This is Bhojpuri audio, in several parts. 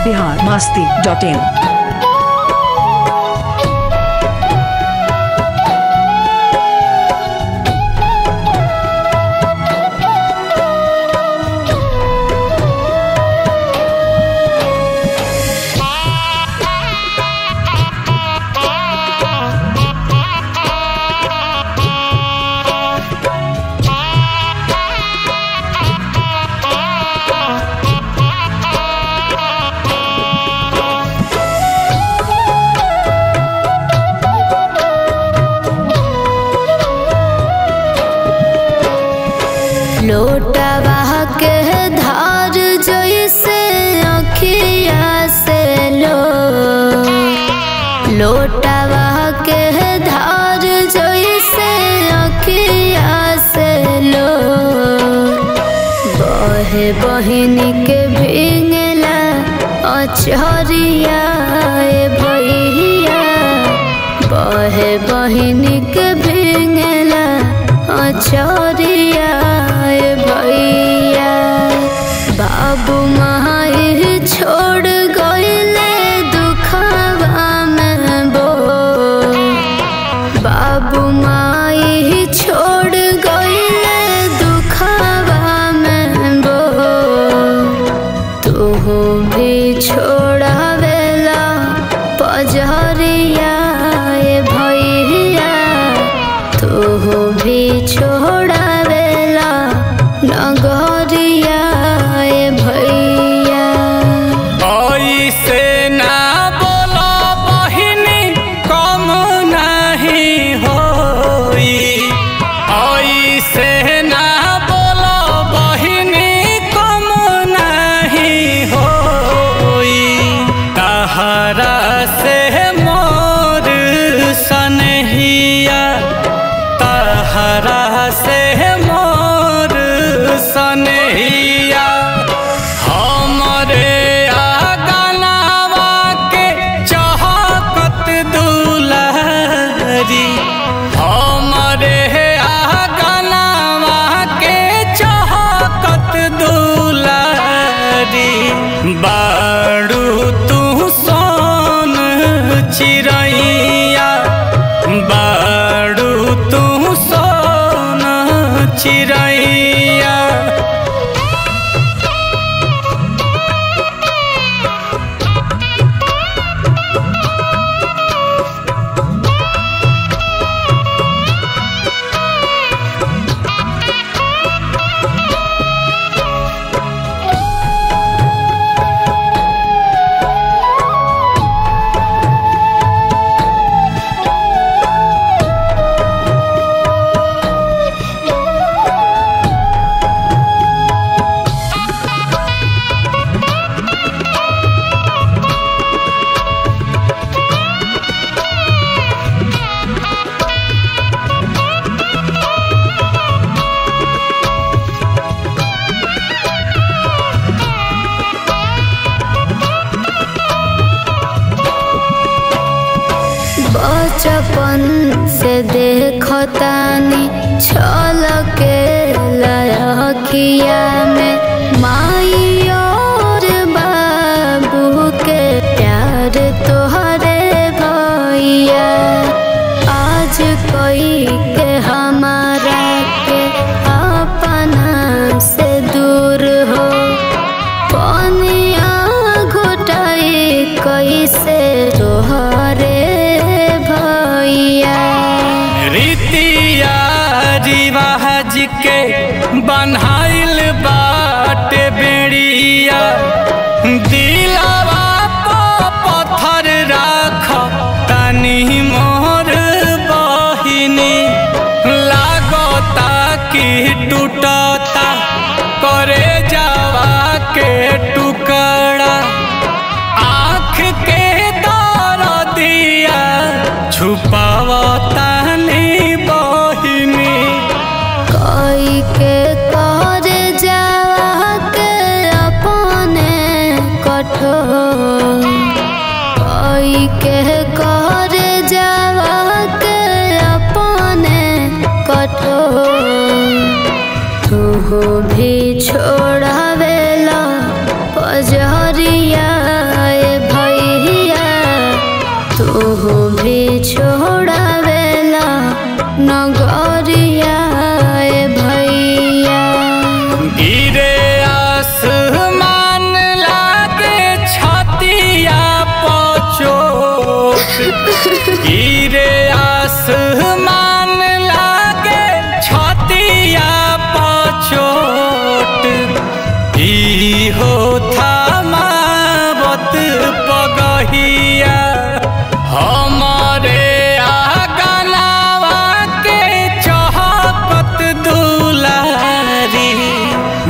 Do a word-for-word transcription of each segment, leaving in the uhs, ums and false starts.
बिहार मस्ती डॉट इन। लोटावा के धार जैसे अखिया से लो लोटावा के धार जैसे अखिया से लो बहे बहिन के भींगला अचहरिया भैया बहे बहिन के भींगला अचहरिया भैया बाबू माई छोड़ गईले दुखवा में बो बाबू माई छोड़ गईले दुखवा में बो तू भी छोड़ावेला पजहरिया भैया तू भी छोड़ावेला नगरिया भैया। ऐसे ना बोलो बहिनी कम नहीं होई ऐसे ना बोलो बहिनी कम नहीं होई तहरा से मोर सनहिया तहरा से मोर सनहिया हमरे आगनावा के चहकत दुलारी हमरे आगनावा के चहकत दुलारी बाड़ू तू सोन चिरैया बाड़ू तू सोन चिरैया। बचपन से देखतानी छलके लखिया में माई और बाबू के प्यार तोहरे भैया आज कोई के हमारा के अपना से दूर हो पनिया घुटाई कैसे तोहरे रीतिया रिवाज के बनाइल बाटे बेड़िया दिलावा पत्थर राख तनी मोर बहिनी लागता कि टूटता करे जावा के टुकड़ा आँख के दरदिया छुपावता के कर जावा के अपने कठोर के कर जावा के अपने कठोर तू भी छोड़ावेला पजहरिया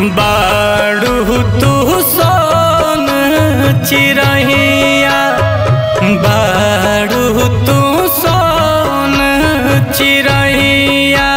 बाड़ू तू सोन चिरैया, बाड़ू तू सोन चिरैया।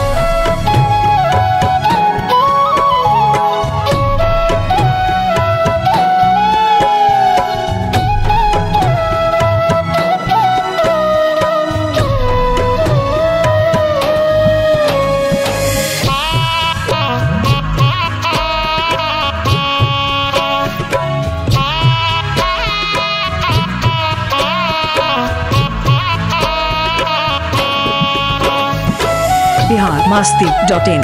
Bihar Masti dot in.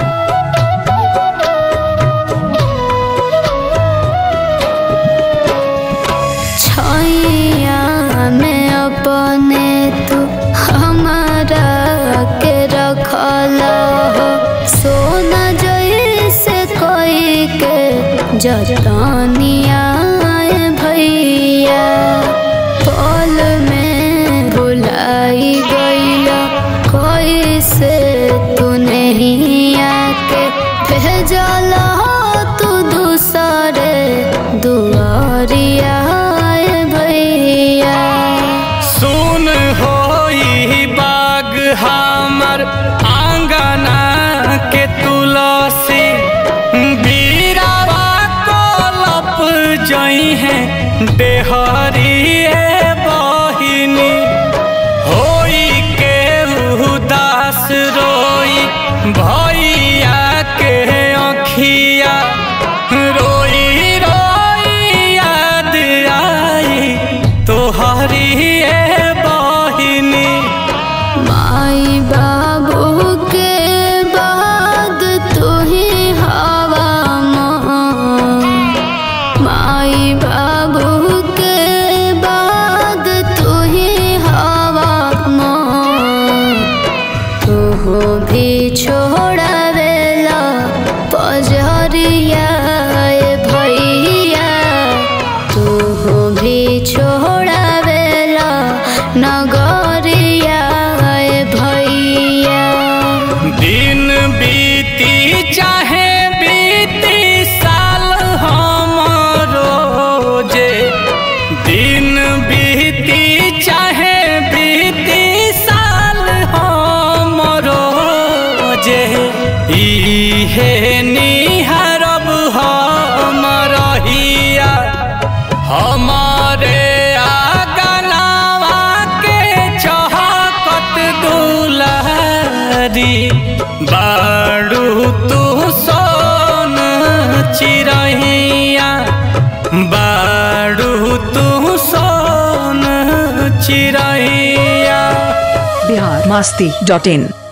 छैया में अपने तू हमारा के रखला हो, सोना जैसे कोई के जतनिया भैया। पल में भुलाई गईला कैसे तू नहीं आके भेजला तू दूसरे दुआरिया भैया। सुन होई बाग हमर आंगना के तुलसी, बीरावा कलप जई है देहरी बहिनी। होई के उदास रोई भैया के अखिया, रोई रोई याद आई तोहरी बहिनी। माई बाबू के बाद तू ही हवा माँ, माई बाबू के बाद तू ही हवा माँ। तू भी छोड़ावेला पजरिया भैया, तू भी छोड़ावेला नगरिया भैया। दिन बीती चाहे बीती साल हमरो जे, दिन बीती चाहे बीती साल हमरो जे। इहे निहारब हम रहिया हमारे आंगनवा के चहकत दुलारी। बाड़ू तू सोन चिरैया, बाड़ू तू सोन चिरैया। बिहार मस्ती डॉट इन।